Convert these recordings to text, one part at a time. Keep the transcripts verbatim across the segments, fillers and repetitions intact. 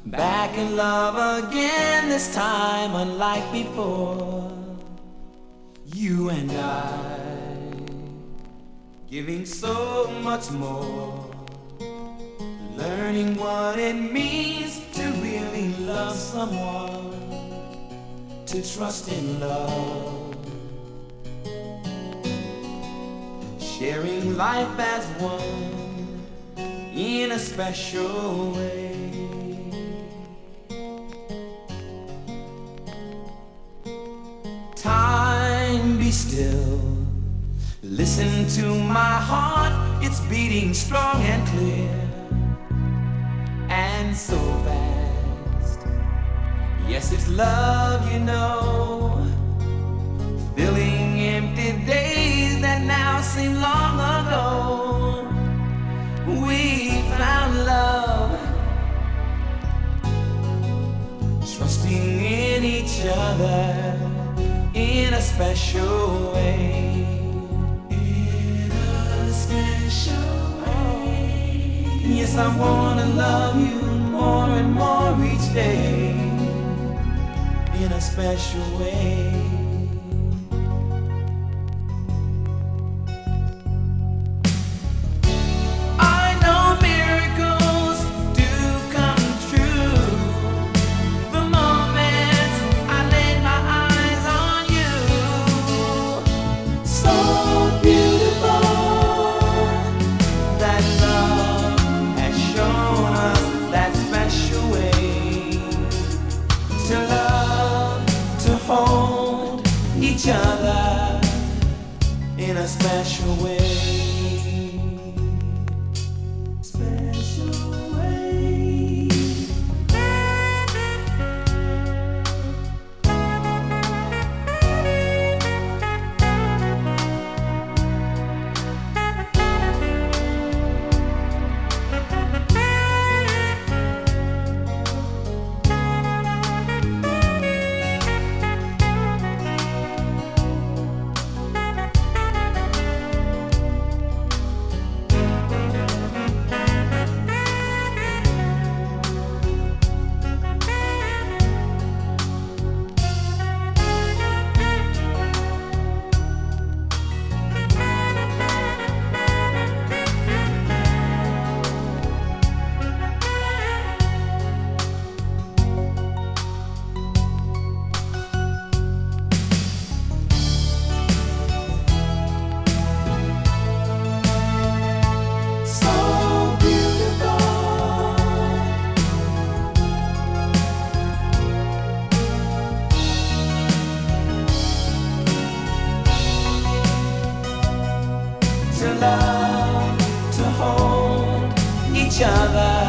Back in love again, this time unlike before. You and I, giving so much more, learning what it means to really love someone, to trust in love, sharing life as one in a special way. Time, be still, listen to my heart, it's beating strong and clear, and so fast. Yes, it's love, you know, filling empty days that now seem long ago. We found love, trusting in each other in a special way. In a special way. Yes, I wanna love you more and more each day in a special way. Each other in a special way. Special way. To love, to hold each other.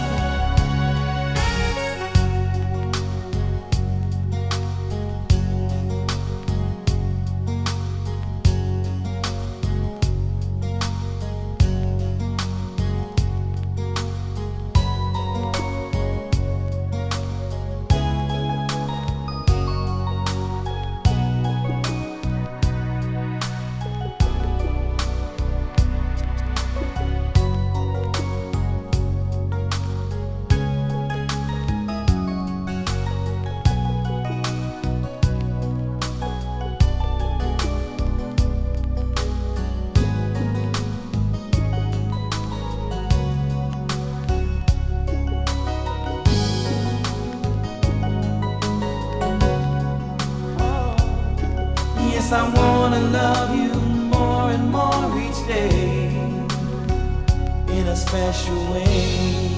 Yes, I wanna love you more and more each day in a special way.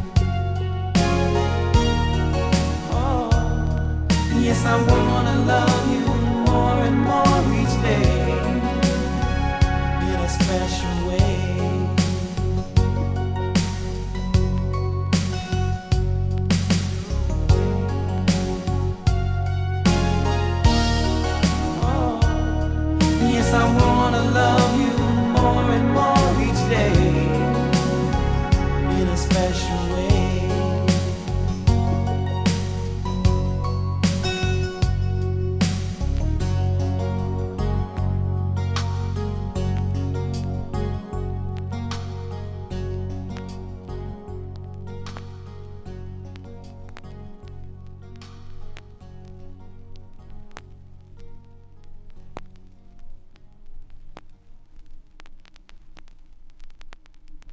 Oh, yes, I wanna love